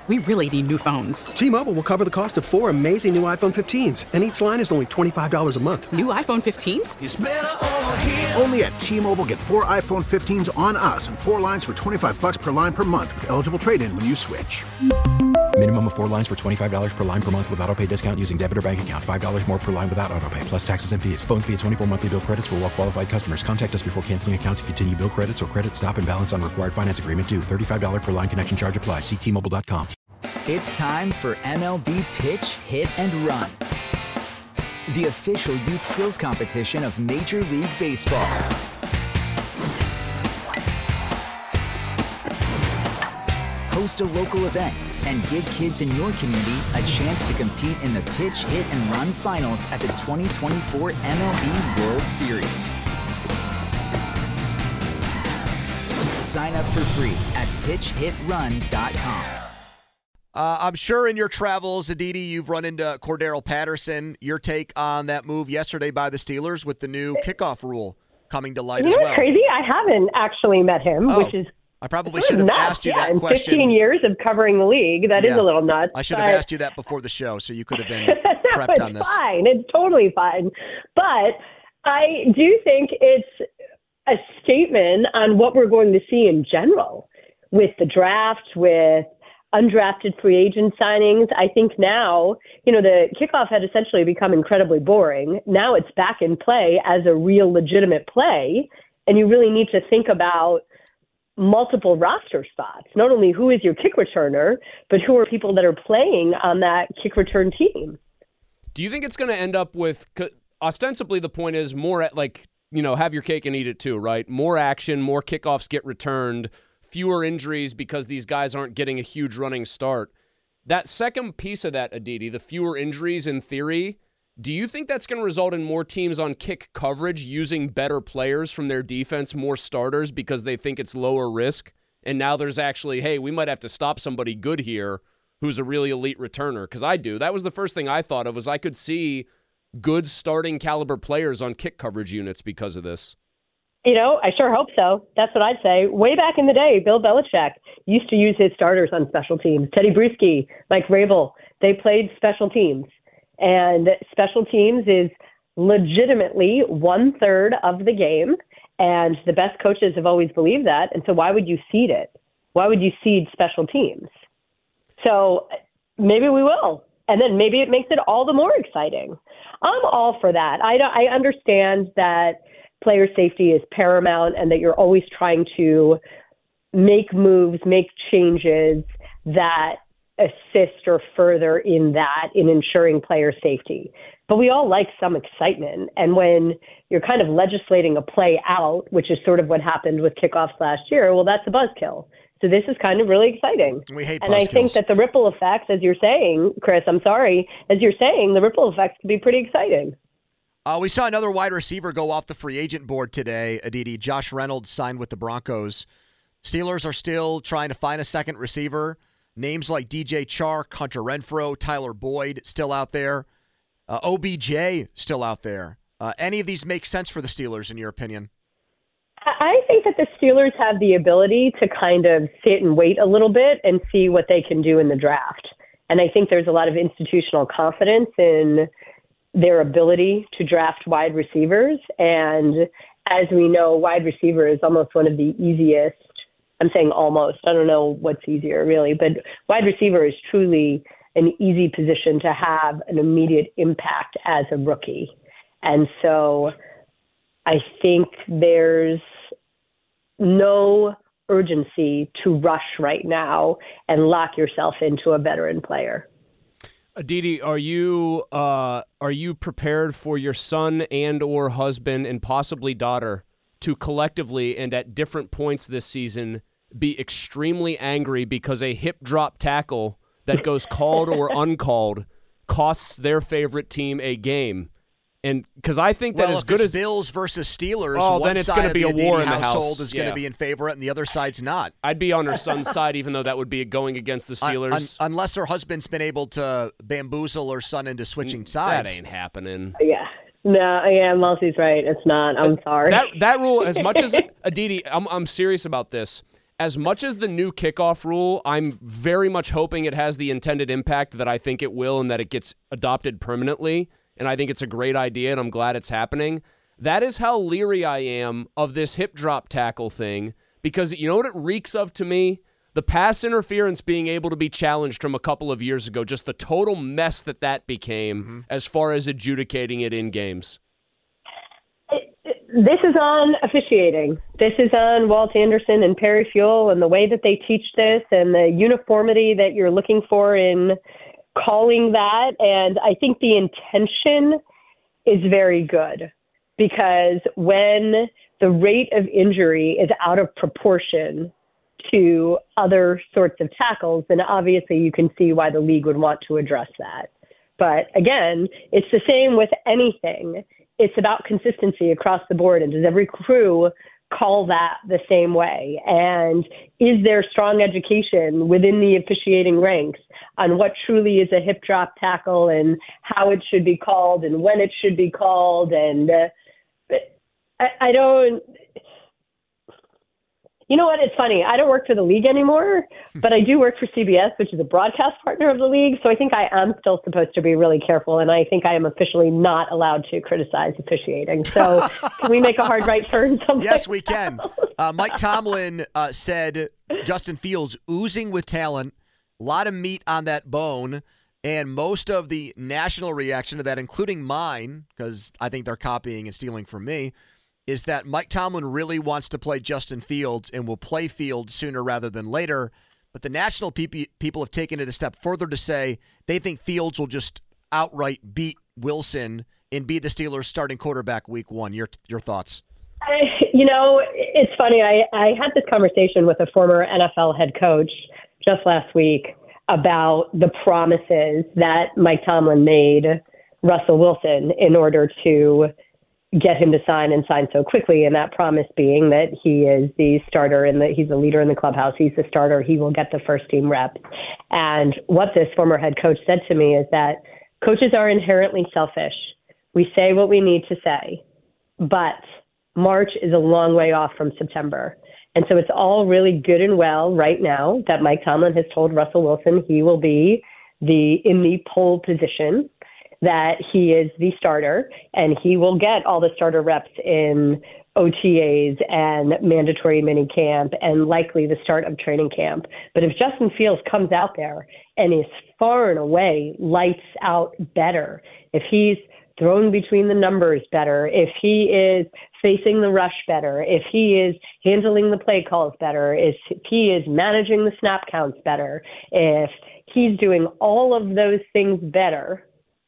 We really need new phones. T-Mobile will cover the cost of 4 amazing new iPhone 15s, and each line is only $25 a month. New iPhone 15s? It's better over here. Only at T-Mobile, get 4 iPhone 15s on us and 4 lines for $25 per line per month with eligible trade-in when you switch. Minimum of 4 lines for $25 per line per month with autopay discount using debit or bank account. $5 more per line without autopay, plus taxes and fees. Phone fee at 24 monthly bill credits for well-qualified customers. Contact us before canceling account to continue bill credits or credit stop and balance on required finance agreement due. $35 per line connection charge applies. See T-Mobile.com. It's time for MLB Pitch, Hit, and Run, the official youth skills competition of Major League Baseball. Host a local event and give kids in your community a chance to compete in the Pitch, Hit, and Run finals at the 2024 MLB World Series. Sign up for free at pitchhitrun.com. I'm sure in your travels, Aditi, you've run into Cordero Patterson. Your take on that move yesterday by the Steelers with the new kickoff rule coming to light as well. You know what's crazy? I haven't actually met him, which is I probably should have asked you that in question. 15 years of covering the league, that is a little nuts. I should have asked you that before the show, so you could have been prepped on this. It's fine. It's totally fine. But I do think it's a statement on what we're going to see in general with the draft, with undrafted free agent signings. I think now, the kickoff had essentially become incredibly boring. Now it's back in play as a real legitimate play. And you really need to think about multiple roster spots. Not only who is your kick returner, but who are people that are playing on that kick return team. Do you think it's going to end up with, ostensibly the point is more at have your cake and eat it too, right? More action, more kickoffs get returned, fewer injuries because these guys aren't getting a huge running start. That second piece of that, Aditi, the fewer injuries in theory, do you think that's going to result in more teams on kick coverage using better players from their defense, more starters because they think it's lower risk? And now there's actually, hey, we might have to stop somebody good here who's a really elite returner. Because I do. That was the first thing I thought of, was I could see good starting caliber players on kick coverage units because of this. I sure hope so. That's what I'd say. Way back in the day, Bill Belichick used to use his starters on special teams. Teddy Bruschi, Mike Vrabel, they played special teams. And special teams is legitimately 1/3 of the game. And the best coaches have always believed that. And so why would you seed it? Why would you seed special teams? So maybe we will. And then maybe it makes it all the more exciting. I'm all for that. I understand that player safety is paramount and that you're always trying to make moves, make changes that assist or further in ensuring player safety. But we all like some excitement. And when you're kind of legislating a play out, which is sort of what happened with kickoffs last year, well, that's a buzzkill. So this is kind of really exciting. We hate buzzkills. And I think that the ripple effects, as you're saying, Chris, the ripple effects could be pretty exciting. We saw another wide receiver go off the free agent board today, Aditi. Josh Reynolds signed with the Broncos. Steelers are still trying to find a second receiver. Names like DJ Chark, Hunter Renfrow, Tyler Boyd still out there. OBJ still out there. Any of these make sense for the Steelers, in your opinion? I think that the Steelers have the ability to kind of sit and wait a little bit and see what they can do in the draft. And I think there's a lot of institutional confidence in their ability to draft wide receivers. And as we know, wide receiver is almost one of the easiest. I'm saying almost. I don't know what's easier, really. But wide receiver is truly an easy position to have an immediate impact as a rookie. And so I think there's no urgency to rush right now and lock yourself into a veteran player. Aditi, are you prepared for your son and or husband and possibly daughter to collectively and at different points this season be extremely angry because a hip drop tackle that goes called or uncalled costs their favorite team a game? And because I think that as good as Bills versus Steelers, one then it's going to be a war in the household house. is going to be in favor, and the other side's not. I'd be on her son's side, even though that would be going against the Steelers. Unless her husband's been able to bamboozle her son into switching sides. That ain't happening. Yeah. No, yeah, Mulsey's right. It's not. I'm sorry. That rule, as much as Aditi, I'm serious about this. as much as the new kickoff rule, I'm very much hoping it has the intended impact that I think it will and that it gets adopted permanently. And I think it's a great idea, and I'm glad it's happening. That is how leery I am of this hip drop tackle thing, because you know what it reeks of to me? The pass interference being able to be challenged from a couple of years ago, just the total mess that became as far as adjudicating it in games. This is on officiating. This is on Walt Anderson and Perry Fuel and the way that they teach this and the uniformity that you're looking for in calling that. And I think the intention is very good, because when the rate of injury is out of proportion to other sorts of tackles, then obviously you can see why the league would want to address that. But again, it's the same with anything. It's about consistency across the board. And does every crew call that the same way? And is there strong education within the officiating ranks on what truly is a hip drop tackle and how it should be called and when it should be called? And I don't... You know what? It's funny. I don't work for the league anymore, but I do work for CBS, which is a broadcast partner of the league. So I think I am still supposed to be really careful, and I think I am officially not allowed to criticize officiating. So can we make a hard right turn someplace? Yes, we can. Mike Tomlin said Justin Fields oozing with talent, a lot of meat on that bone, and most of the national reaction to that, including mine, because I think they're copying and stealing from me, is that Mike Tomlin really wants to play Justin Fields and will play Fields sooner rather than later. But the national people have taken it a step further to say they think Fields will just outright beat Wilson and be the Steelers' starting quarterback week one. Your thoughts? It's funny. I had this conversation with a former NFL head coach just last week about the promises that Mike Tomlin made Russell Wilson in order to get him to sign so quickly. And that promise being that he is the starter and that he's the leader in the clubhouse. He's the starter. He will get the first team reps. And what this former head coach said to me is that coaches are inherently selfish. We say what we need to say, but March is a long way off from September. And so it's all really good and well right now that Mike Tomlin has told Russell Wilson he will be in the pole position, that he is the starter, and he will get all the starter reps in OTAs and mandatory mini camp and likely the start of training camp. But if Justin Fields comes out there and is far and away lights out better, if he's throwing between the numbers better, if he is facing the rush better, if he is handling the play calls better, if he is managing the snap counts better, if he's doing all of those things better,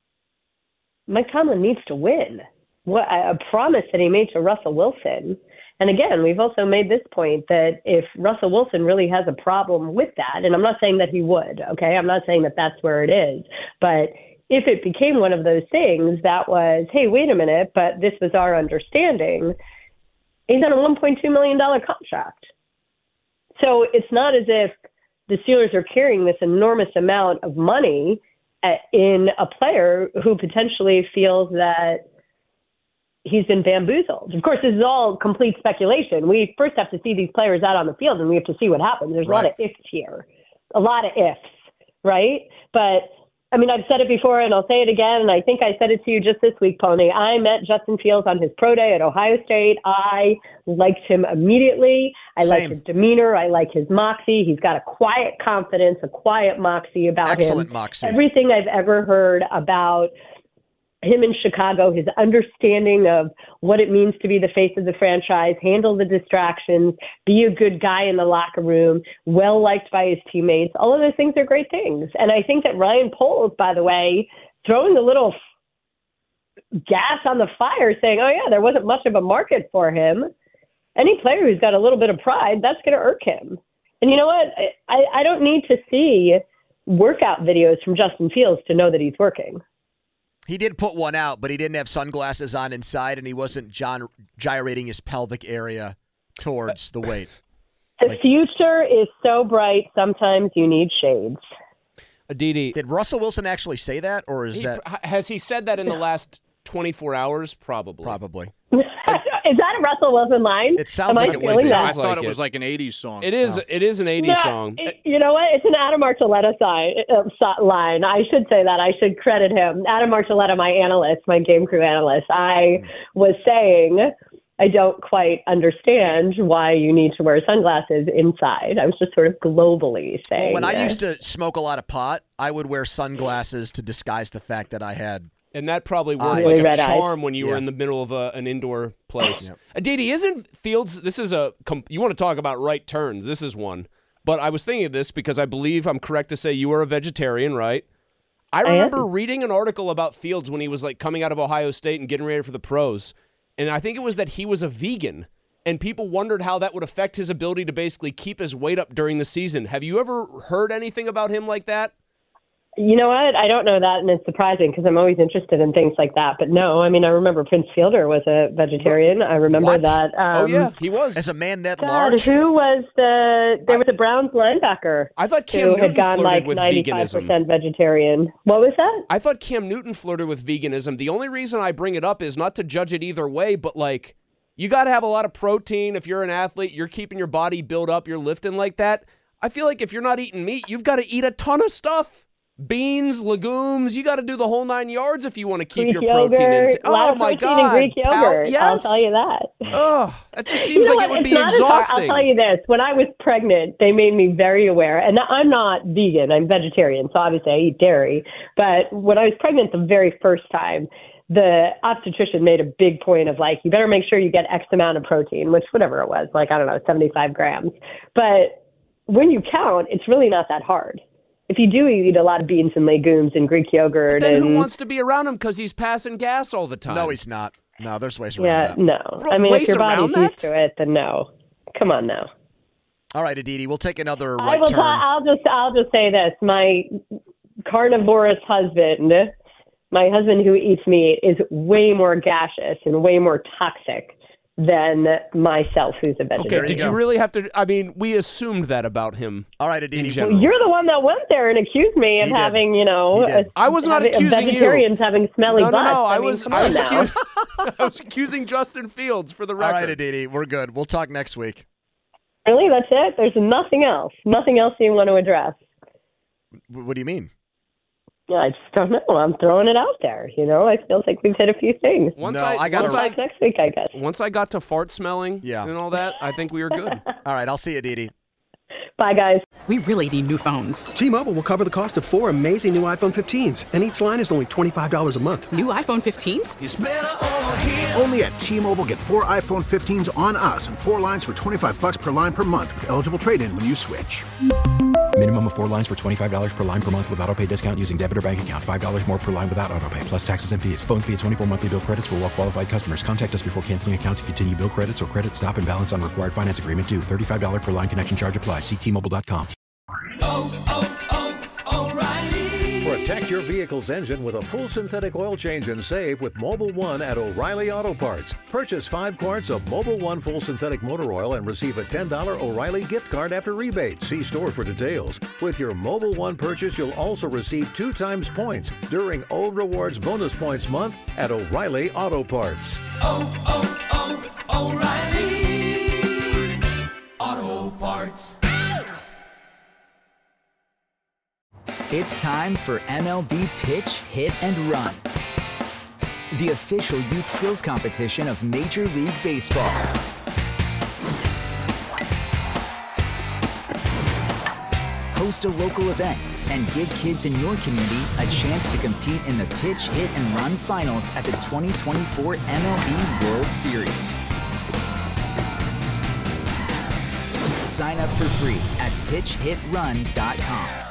Mike Tomlin needs to win. What a promise that he made to Russell Wilson. And again, we've also made this point that if Russell Wilson really has a problem with that, and I'm not saying that he would, okay? I'm not saying that that's where it is. But if it became one of those things that was, hey, wait a minute, but this was our understanding, he's on a $1.2 million contract. So it's not as if the Steelers are carrying this enormous amount of money in a player who potentially feels that he's been bamboozled. Of course, this is all complete speculation. We first have to see these players out on the field, and we have to see what happens. There's a lot of ifs here, a lot of ifs, right? But, I mean, I've said it before, and I'll say it again, and I think I said it to you just this week, Pony. I met Justin Fields on his pro day at Ohio State. I liked him immediately. I like his demeanor. I like his moxie. He's got a quiet confidence, a quiet moxie about him. Excellent moxie. Everything I've ever heard about him in Chicago, his understanding of what it means to be the face of the franchise, handle the distractions, be a good guy in the locker room, well-liked by his teammates. All of those things are great things. And I think that Ryan Poles, by the way, throwing a little gas on the fire, saying, oh, yeah, there wasn't much of a market for him. Any player who's got a little bit of pride, that's going to irk him. And you know what? I don't need to see workout videos from Justin Fields to know that he's working. He did put one out, but he didn't have sunglasses on inside, and he wasn't gyrating his pelvic area towards the weight. The future is so bright, sometimes you need shades. Aditi, did Russell Wilson actually say that, or has he said that in the last 24 hours? Probably. Is that a Russell Wilson line? It sounds Am like I it would feeling be. that? I thought like it was it. like an 80s song. It is. It is an 80s song. You know what? It's an Adam Archuleta line. I should say that. I should credit him. Adam Archuleta, my analyst, my game crew analyst. I was saying I don't quite understand why you need to wear sunglasses inside. I was just sort of globally saying. Well, when I used to smoke a lot of pot, I would wear sunglasses to disguise the fact that I had. And that probably worked Really like a red eyes. charm when you were in the middle of an indoor place. Aditi, isn't Fields, this is you want to talk about right turns. This is one. But I was thinking of this because I believe I'm correct to say you are a vegetarian, right? I remember reading an article about Fields when he was like coming out of Ohio State and getting ready for the pros. And I think it was that he was a vegan. And people wondered how that would affect his ability to basically keep his weight up during the season. Have you ever heard anything about him like that? You know what? I don't know that, and it's surprising because I'm always interested in things like that. But no, I mean, I remember Prince Fielder was a vegetarian. I remember that. Oh, yeah, he was. As a man that God, large? who was there was a Browns linebacker I thought Cam who Newton had gone flirted like with 95% veganism. vegetarian. What was that? I thought Cam Newton flirted with veganism. The only reason I bring it up is not to judge it either way, but like, you got to have a lot of protein. If you're an athlete, you're keeping your body built up, you're lifting like that. I feel like if you're not eating meat, you've got to eat a ton of stuff. Beans, legumes, you got to do the whole 9 yards if you want to keep Greek your protein yogurt, intake. a lot Oh of my protein God. in Greek yogurt. Yes. I'll tell you that. Oh, that just seems You know like it what? would It's be not as hard. exhausting. I'll tell you this. When I was pregnant, they made me very aware. And I'm not vegan. I'm vegetarian. So obviously I eat dairy. But when I was pregnant the very first time, the obstetrician made a big point of like, you better make sure you get X amount of protein, which whatever it was, like, I don't know, 75 grams. But when you count, it's really not that hard. If you do eat a lot of beans and legumes and Greek yogurt. Then and who wants to be around him because he's passing gas all the time? No, he's not. No, there's ways around that. no. I mean, Ways if your body's around used to it, then no. Come on now. All right, Aditi, we'll take another I right will. turn. I'll just say this: my carnivorous husband, my husband who eats meat, is way more gaseous and way more toxic than myself, who's a vegetarian. Okay, did you really have to? I mean, we assumed that about him. All right, Aditi. Well, you're the one that went there and accused me of He did. having, I was not accusing you. vegetarians having smelly butts. No. I mean, was come on now. I was accusing Justin Fields for the record. All right, Aditi, we're good. We'll talk next week. Really, that's it? There's nothing else. Nothing else you want to address. What do you mean? I just don't know. I'm throwing it out there. I feel like we've hit a few things. Once No, I I got once a- I- Next week, I guess. Once I got to fart smelling Yeah. and all that, I think we were good. All right, I'll see you, Aditi. Bye, guys. We really need new phones. T-Mobile will cover the cost of 4 amazing new iPhone 15s, and each line is only $25 a month. New iPhone 15s? Only at T-Mobile, get 4 iPhone 15s on us and 4 lines for $25 per line per month with eligible trade-in when you switch. Minimum of 4 lines for $25 per line per month with autopay discount using debit or bank account. $5 more per line without autopay, plus taxes and fees. Phone fee at 24 monthly bill credits for well-qualified customers. Contact us before canceling account to continue bill credits or credit stop and balance on required finance agreement due. $35 per line connection charge applies. See T-Mobile.com. Protect your vehicle's engine with a full synthetic oil change and save with Mobile One at O'Reilly Auto Parts. Purchase 5 quarts of Mobile One full synthetic motor oil and receive a $10 O'Reilly gift card after rebate. See store for details. With your Mobile One purchase, you'll also receive 2 times points during O Rewards Bonus Points Month at O'Reilly Auto Parts. O'Reilly Auto Parts. It's time for MLB Pitch, Hit, and Run, the official youth skills competition of Major League Baseball. Host a local event and give kids in your community a chance to compete in the Pitch, Hit, and Run finals at the 2024 MLB World Series. Sign up for free at pitchhitrun.com.